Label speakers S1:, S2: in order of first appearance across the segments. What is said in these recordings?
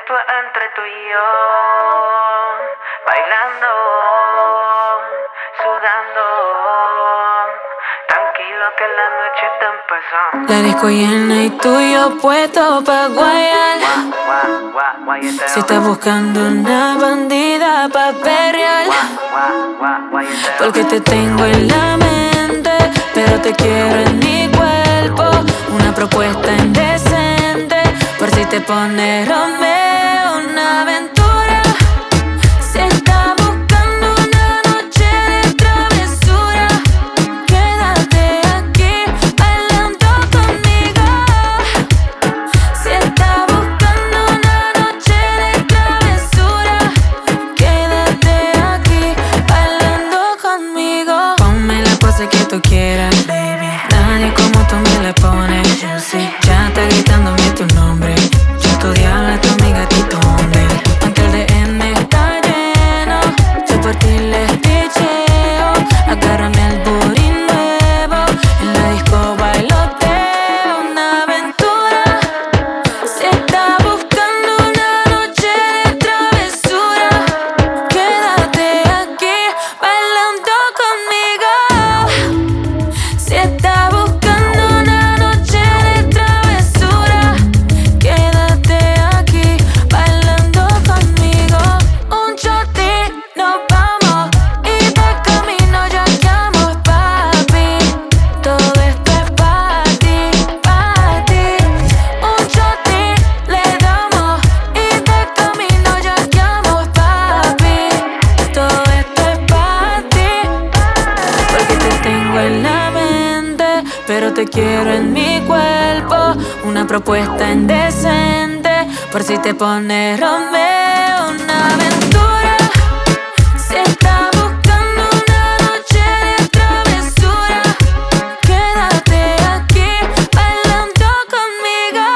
S1: momento entre tú y yo, bailando, sudando, tranquilo que la noche está empezando.
S2: La disco llena y tú y yo puesto pa' guayar. Si estás buscando una bandida pa' perrear, porque te tengo en la mente, pero te quiero en mi cuerpo. Una propuesta indecente, por si te pones Romeo, una aventura. Si estás buscando una noche de travesura, quédate aquí bailando conmigo. Si estás buscando una noche de travesura, quédate aquí bailando conmigo. Ponme la pose que tú quieras, baby. Nadie como tú me la pones. Ya está gritándome tu nombre. Yo tu diabla, tu amiga, tu hombre. Aunque el DM está lleno, yo por ti les picheo. Agárrame el booty nuevo, en la disco bailoteo, una aventura. Si estás buscando una noche de travesura, quédate aquí bailando conmigo. Si estás buscando una noche de travesura, quédate aquí bailando conmigo. Un shot y nos vamos, y de camino ya estamos, papi. Todo esto es pa' ti, pa' ti. Un shot y le damos, y de camino ya estamos, papi. Todo esto es pa' ti, porque te tengo en la mente, pero te quiero en mi cuerpo. Una propuesta indecente, por si te pones Romeo, una aventura. Si estás buscando una noche de travesura, quédate aquí bailando conmigo.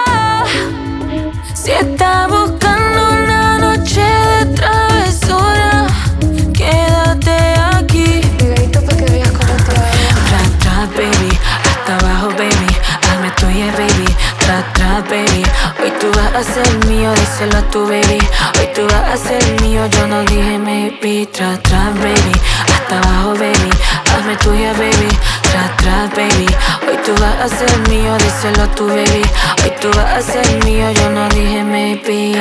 S2: Si estás buscando una noche de travesura, quédate aquí.
S3: Pegadito pa' que veas cómo trabajo.
S2: Trap, trap, baby, hasta abajo, baby. Hazme tuya, baby. Trap, trap, baby. Hoy tú vas a ser mío, díselo a tu baby. Hoy tú vas a ser mío, yo no dije maybe. Trap, trap, baby, hasta abajo, baby. Hazme tuya, baby. Trap, trap, baby. Hoy tú vas a ser mío, díselo a tu baby. Hoy tú vas a ser mío, yo no dije maybe.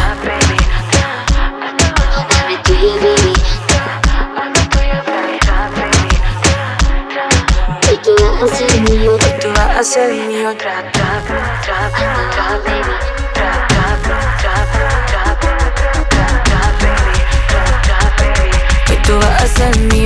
S3: Dame tuya, baby. Y tú vas a ser mío.
S2: Hoy tú vas a ser mío. Trap, trap, trap, trap, baby. Trap, trap, trap, trap, trap, trap, baby. Trap, trap, baby. Hoy tú vas a ser mío.